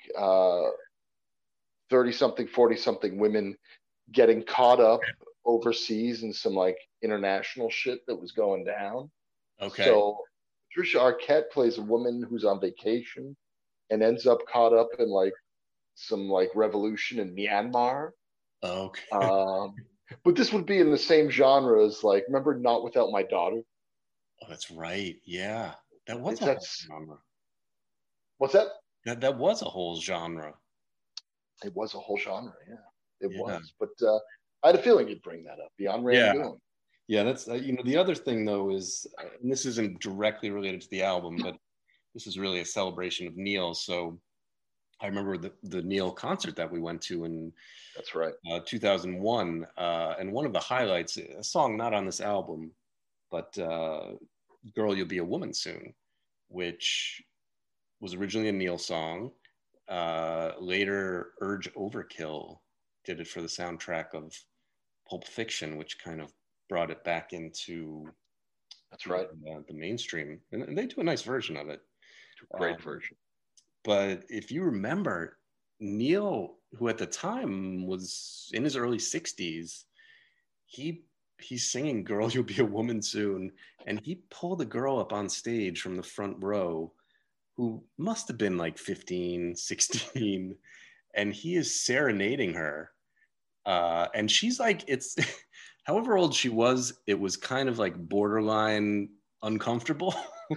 [SPEAKER 1] 30 something, 40 something women getting caught up overseas in some like international shit that was going down.
[SPEAKER 2] Okay.
[SPEAKER 1] So Patricia Arquette plays a woman who's on vacation and ends up caught up in like some like revolution in Myanmar.
[SPEAKER 2] Okay.
[SPEAKER 1] But this would be in the same genre as like, remember Not Without My Daughter?
[SPEAKER 2] Oh, that's right. Yeah, that was
[SPEAKER 1] It's
[SPEAKER 2] a whole
[SPEAKER 1] that's
[SPEAKER 2] genre.
[SPEAKER 1] what's that?
[SPEAKER 2] That was a whole genre.
[SPEAKER 1] It was a whole genre, yeah, it
[SPEAKER 2] Yeah.
[SPEAKER 1] was. But I had a feeling you'd bring that up. Beyond
[SPEAKER 2] Yeah.
[SPEAKER 1] Rangoon.
[SPEAKER 2] Yeah, that's the other thing though is, and this isn't directly related to the album, but this is really a celebration of Neil. So I remember the Neil concert that we went to in
[SPEAKER 1] That's right.
[SPEAKER 2] 2001, and one of the highlights, a song not on this album, but "Girl, You'll Be a Woman Soon," which was originally a Neil song. Later, Urge Overkill did it for the soundtrack of Pulp Fiction, which kind of brought it back into
[SPEAKER 1] That's right.
[SPEAKER 2] the mainstream, and they do a nice version of it.
[SPEAKER 1] Great version.
[SPEAKER 2] But if you remember, Neil, who at the time was in his early 60s, he he's singing "Girl, You'll Be a Woman Soon," and he pulled a girl up on stage from the front row who must have been like 15, 16, and he is serenading her. And she's like, it's however old she was, it was kind of like borderline uncomfortable.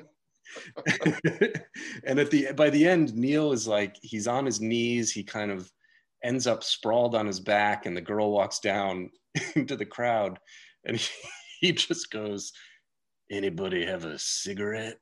[SPEAKER 2] And by the end, Neil is like, he's on his knees, he kind of ends up sprawled on his back, and the girl walks down into the crowd, and he just goes, "Anybody have a cigarette?"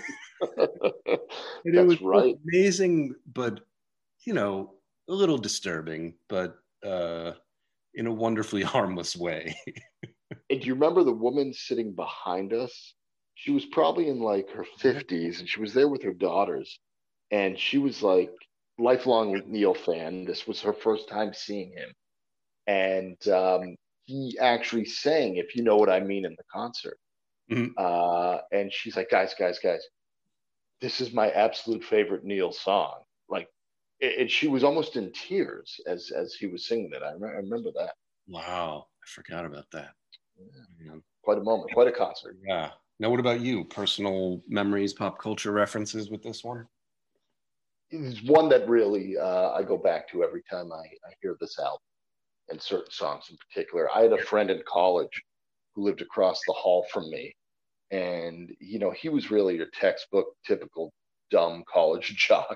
[SPEAKER 2] And it was
[SPEAKER 1] That's right.
[SPEAKER 2] amazing, but a little disturbing, but in a wonderfully harmless way.
[SPEAKER 1] And do you remember the woman sitting behind us? She was probably in like her 50s and she was there with her daughters. And she was like lifelong Neil fan. This was her first time seeing him. And he actually sang "If You Know What I Mean" in the concert.
[SPEAKER 2] Mhm.
[SPEAKER 1] And she's like, guys, guys, guys, this is my absolute favorite Neil song. Like, and she was almost in tears as he was singing it. I remember that.
[SPEAKER 2] Wow, I forgot about that.
[SPEAKER 1] Yeah.
[SPEAKER 2] Yeah.
[SPEAKER 1] Quite a moment, quite a concert.
[SPEAKER 2] Yeah. Now, what about you? Personal memories, pop culture references with this one?
[SPEAKER 1] It's one that really I go back to every time I hear this album and certain songs in particular. I had a friend in college who lived across the hall from me, and he was really your textbook typical dumb college jock,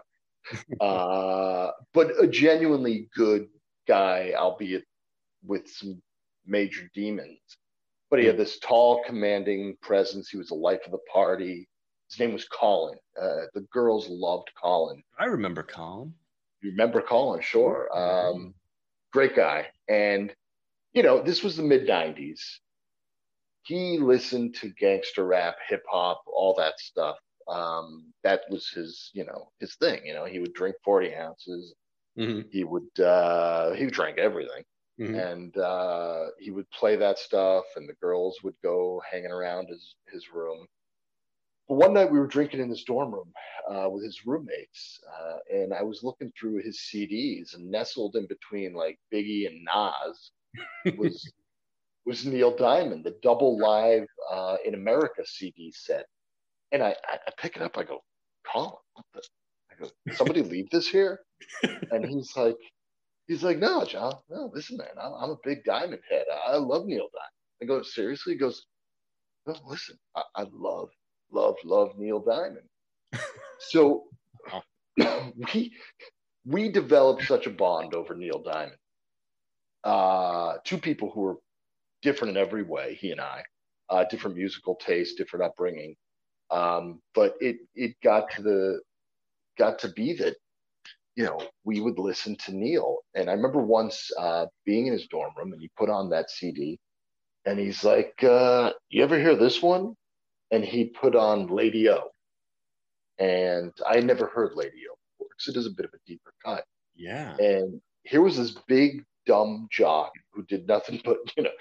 [SPEAKER 1] but a genuinely good guy, albeit with some major demons. But he
[SPEAKER 2] Mm.
[SPEAKER 1] had this tall, commanding presence. He was the life of the party. His name was Colin. The girls loved Colin.
[SPEAKER 2] I remember Colin.
[SPEAKER 1] You remember Colin? Sure.
[SPEAKER 2] Yeah.
[SPEAKER 1] Great guy. And, this was the mid 90s. He listened to gangster rap, hip hop, all that stuff. That was his thing. He would drink 40 ounces.
[SPEAKER 2] Hmm.
[SPEAKER 1] He would drink everything.
[SPEAKER 2] Hmm.
[SPEAKER 1] And he would play that stuff, and the girls would go hanging around his room. But one night we were drinking in his dorm room with his roommates, and I was looking through his CDs, and nestled in between like Biggie and Nas was was Neil Diamond, the double live in America CD set. And I pick it up, I go, Colin, what the? I go, somebody leave this here? And he's like, no, John, no, listen, man, I'm a big Diamond head. I love Neil Diamond. I go, seriously? He goes, no, listen, I love, love, love Neil Diamond. So
[SPEAKER 2] Wow.
[SPEAKER 1] we developed such a bond over Neil Diamond. Two people who were different in every way, he and I, different musical taste, different upbringing. But it got to be that we would listen to Neil. And I remember once being in his dorm room and he put on that CD and he's like, you ever hear this one? And he put on Lady O. And I had never heard Lady O before because it is a bit of a deeper cut.
[SPEAKER 2] Yeah.
[SPEAKER 1] And here was this big, dumb jock who did nothing but,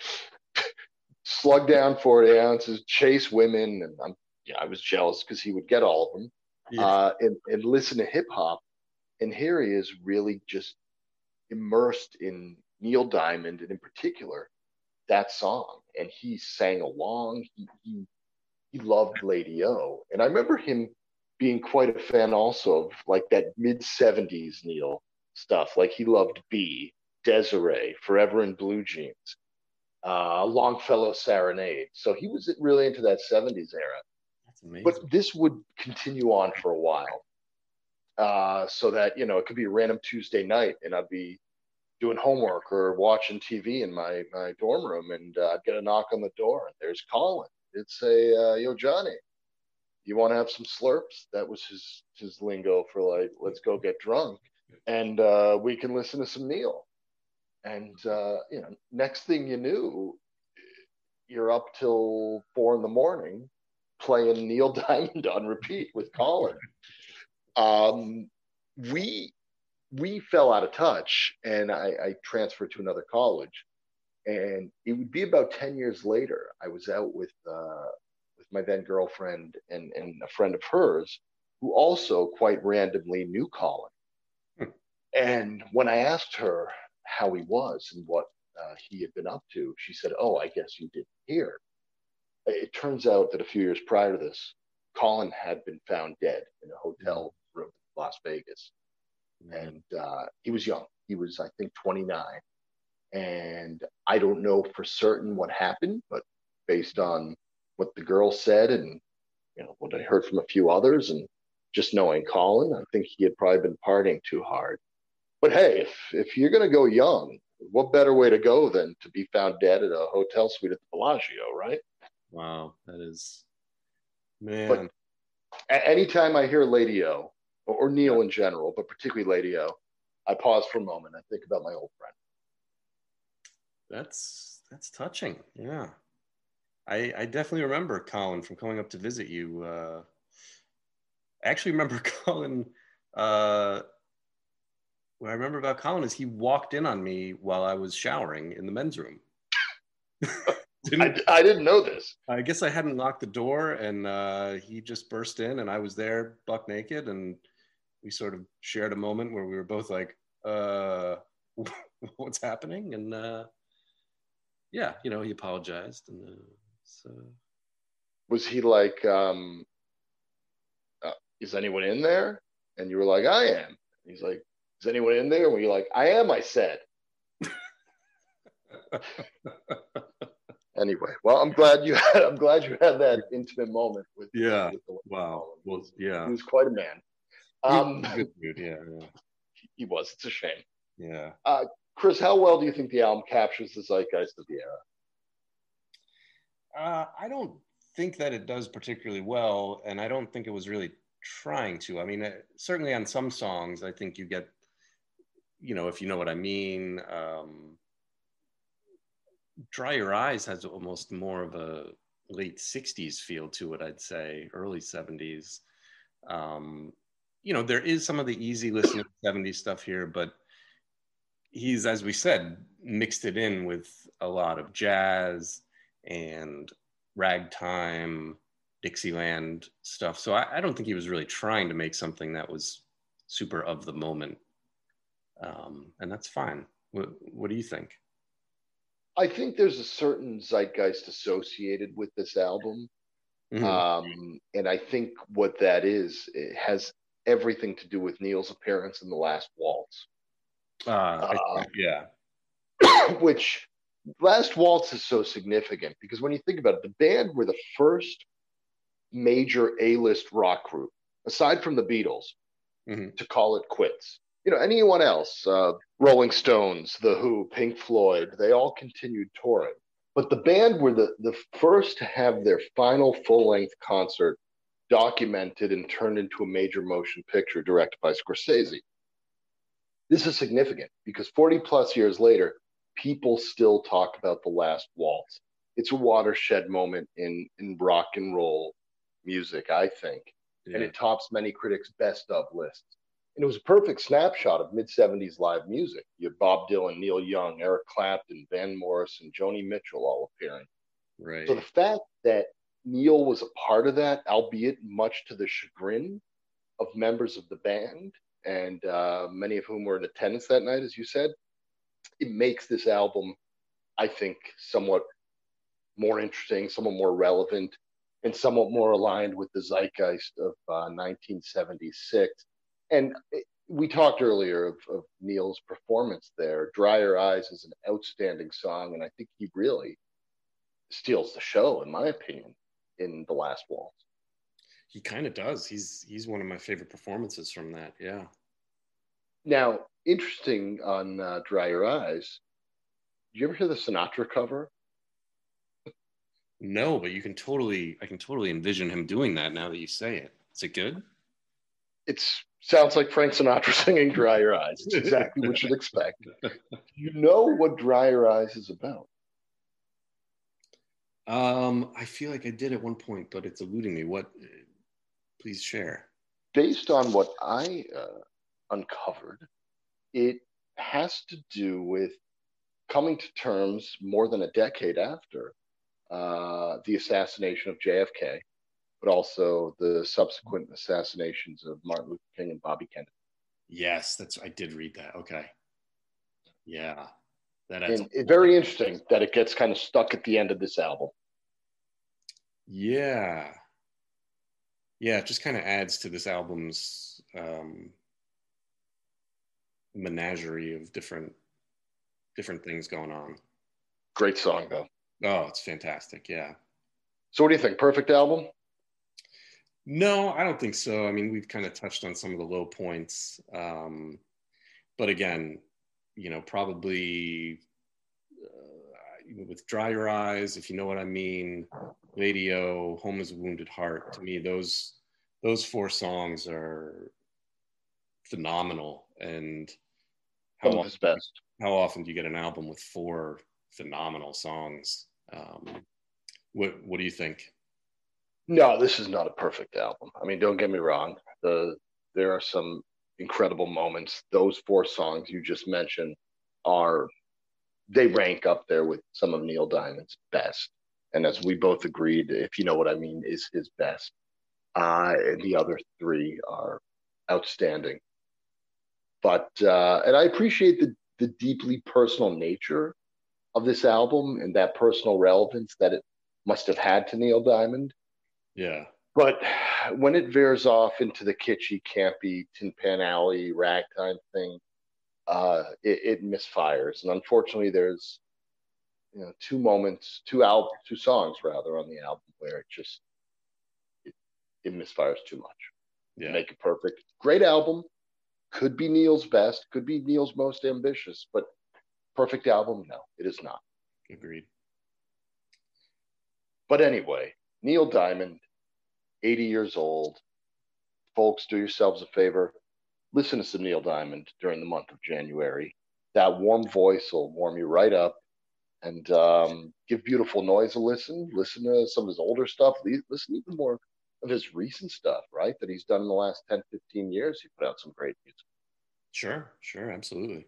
[SPEAKER 1] slug down 40 ounces, chase women. And I was jealous because he would get all of them
[SPEAKER 2] Yeah.
[SPEAKER 1] and listen to hip hop. And here he is really just immersed in Neil Diamond and in particular that song. And he sang along. He loved Lady O. And I remember him being quite a fan also of like that mid 70s Neil stuff. Like he loved B, Desiree, Forever in Blue Jeans, Longfellow Serenade. So he was really into that 70s era.
[SPEAKER 2] That's amazing.
[SPEAKER 1] But this would continue on for a while. So that, it could be a random Tuesday night and I'd be doing homework or watching TV in my dorm room and I'd get a knock on the door and there's Colin. It'd say, yo, Johnny, you want to have some slurps? That was his lingo for like, let's go get drunk and we can listen to some Neil. And, next thing you knew, you're up till 4 a.m. playing Neil Diamond on repeat with Colin. We fell out of touch and I transferred to another college. And it would be about 10 years later, I was out with my then girlfriend and a friend of hers who also quite randomly knew Colin. And when I asked her how he was and what he had been up to, she said, "Oh, I guess you didn't hear." It turns out that a few years prior to this, Colin had been found dead in a hotel room in Las Vegas. And he was young. He was, I think, 29. And I don't know for certain what happened, but based on what the girl said and what I heard from a few others and just knowing Colin, I think he had probably been partying too hard. But hey, if you're going to go young, what better way to go than to be found dead at a hotel suite at the Bellagio, right?
[SPEAKER 2] Wow, that is, man.
[SPEAKER 1] But anytime I hear Lady O or Neil in general, but particularly Lady O, I pause for a moment. I think about my old friend.
[SPEAKER 2] That's touching. Yeah. I definitely remember Colin from coming up to visit you. I actually remember Colin, what I remember about Colin is he walked in on me while I was showering in the men's room.
[SPEAKER 1] I didn't know this.
[SPEAKER 2] I guess I hadn't locked the door and he just burst in and I was there buck naked and we sort of shared a moment where we were both like, what's happening? And yeah, he apologized. And so.
[SPEAKER 1] Was he like, is anyone in there? And you were like, I am. And he's like, is anyone in there? And you're like, I am, I said. Anyway, well, I'm glad you had that intimate moment with.
[SPEAKER 2] Yeah. Wow. Well, yeah.
[SPEAKER 1] He was quite a man.
[SPEAKER 2] Good dude. Yeah.
[SPEAKER 1] He was. It's a shame.
[SPEAKER 2] Yeah.
[SPEAKER 1] Chris, how well do you think the album captures the zeitgeist of the
[SPEAKER 2] era? I don't think that it does particularly well, and I don't think it was really trying to. I mean, certainly on some songs, I think you get, if you know what I mean. Dry Your Eyes has almost more of a late 60s feel to it, I'd say, early 70s. There is some of the easy listening 70s stuff here, but he's, as we said, mixed it in with a lot of jazz and ragtime, Dixieland stuff. So I don't think he was really trying to make something that was super of the moment. And that's fine. What do you think?
[SPEAKER 1] I think there's a certain zeitgeist associated with this album. Mm-hmm. And I think what that is, it has everything to do with Neil's appearance in The Last Waltz.
[SPEAKER 2] Yeah.
[SPEAKER 1] Which Last Waltz is so significant because when you think about it, the band were the first major A-list rock group, aside from the Beatles, to call it quits. Anyone else, Rolling Stones, The Who, Pink Floyd, they all continued touring. But the band were the first to have their final full-length concert documented and turned into a major motion picture directed by Scorsese. This is significant because 40 plus years later, people still talk about The Last Waltz. It's a watershed moment in rock and roll music, I think.
[SPEAKER 2] Yeah.
[SPEAKER 1] And it tops many critics' best of lists. And it was a perfect snapshot of mid 70s live music. You had Bob Dylan, Neil Young, Eric Clapton, Van Morrison, Joni Mitchell all appearing.
[SPEAKER 2] Right.
[SPEAKER 1] So the fact that Neil was a part of that, albeit much to the chagrin of members of the band, and many of whom were in attendance that night, as you said, it makes this album, I think, somewhat more interesting, somewhat more relevant, and somewhat more aligned with the zeitgeist of 1976. And we talked earlier of Neil's performance there. Dry Your Eyes is an outstanding song, and I think he really steals the show, in my opinion, in The Last Waltz.
[SPEAKER 2] He kind of does. He's one of my favorite performances from that. Yeah.
[SPEAKER 1] Now, interesting on Dry Your Eyes, did you ever hear the Sinatra cover?
[SPEAKER 2] No, but I can totally envision him doing that now that you say it. Is it good?
[SPEAKER 1] It sounds like Frank Sinatra singing Dry Your Eyes. It's exactly what you'd expect. Do you know what Dry Your Eyes is about?
[SPEAKER 2] I feel like I did at one point, but it's eluding me. What? Please share.
[SPEAKER 1] Based on what I uncovered, it has to do with coming to terms more than a decade after the assassination of JFK, but also the subsequent assassinations of Martin Luther King and Bobby Kennedy.
[SPEAKER 2] Yes, I did read that. Okay. Yeah.
[SPEAKER 1] And it's very interesting that it gets kind of stuck at the end of this album.
[SPEAKER 2] Yeah. Yeah, it just kind of adds to this album's menagerie of different things going on.
[SPEAKER 1] Great song, though.
[SPEAKER 2] Oh, it's fantastic. Yeah.
[SPEAKER 1] So what do you think? Perfect album?
[SPEAKER 2] No, I don't think so. I mean, we've kind of touched on some of the low points. But again, probably with Dry Your Eyes, if you know what I mean, Radio, Home is a Wounded Heart, to me, those 4 songs are phenomenal. And how often do you get an album with 4 phenomenal songs? What do you think?
[SPEAKER 1] No, this is not a perfect album. I mean, don't get me wrong. There are some incredible moments. Those 4 songs you just mentioned they rank up there with some of Neil Diamond's best. And as we both agreed, if you know what I mean, is his best. And the other 3 are outstanding. But and I appreciate the deeply personal nature of this album and that personal relevance that it must have had to Neil Diamond.
[SPEAKER 2] Yeah.
[SPEAKER 1] But when it veers off into the kitschy, campy, Tin Pan Alley, ragtime thing, it misfires. And unfortunately, there's 2 songs rather on the album where it misfires too much.
[SPEAKER 2] Yeah.
[SPEAKER 1] Make it perfect. Great album. Could be Neil's best. Could be Neil's most ambitious. But perfect album? No, it is not.
[SPEAKER 2] Agreed.
[SPEAKER 1] But anyway, Neil Diamond, 80 years old. Folks, do yourselves a favor. Listen to some Neil Diamond during the month of January. That warm voice will warm you right up. And give Beautiful Noise a listen. Listen to some of his older stuff. Listen even more of his recent stuff, right? That he's done in the last 10, 15 years. He put out some great music.
[SPEAKER 2] Sure, absolutely.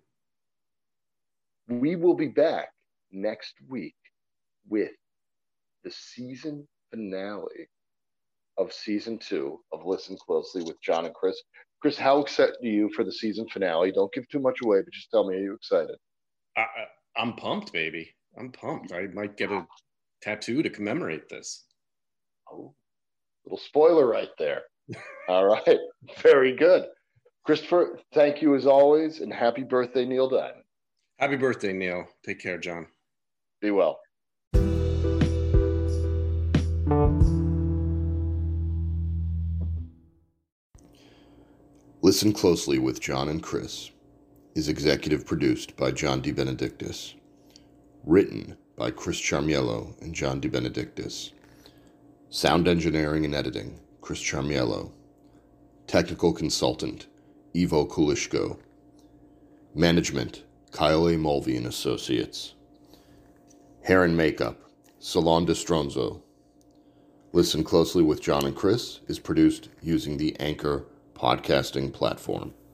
[SPEAKER 1] We will be back next week with the season finale of season 2 of Listen Closely with John and Chris. Chris, how excited are you for the season finale? Don't give too much away, but just tell me, are you excited?
[SPEAKER 2] I'm pumped, baby. I'm pumped. I might get a tattoo to commemorate this.
[SPEAKER 1] Oh, little spoiler right there. All right. Very good. Christopher, thank you as always, and happy birthday, Neil Diamond.
[SPEAKER 2] Happy birthday, Neil. Take care, John.
[SPEAKER 1] Be well.
[SPEAKER 3] Listen Closely with John and Chris is executive produced by John DeBenedictis. Written by Chris Charmiello and John DeBenedictis. Sound engineering and editing, Chris Charmiello. Technical consultant, Ivo Kulishko. Management, Kyle A. Mulvey and Associates. Hair and Makeup, Salon de Stronzo. Listen Closely with John and Chris is produced using the Anchor podcasting platform.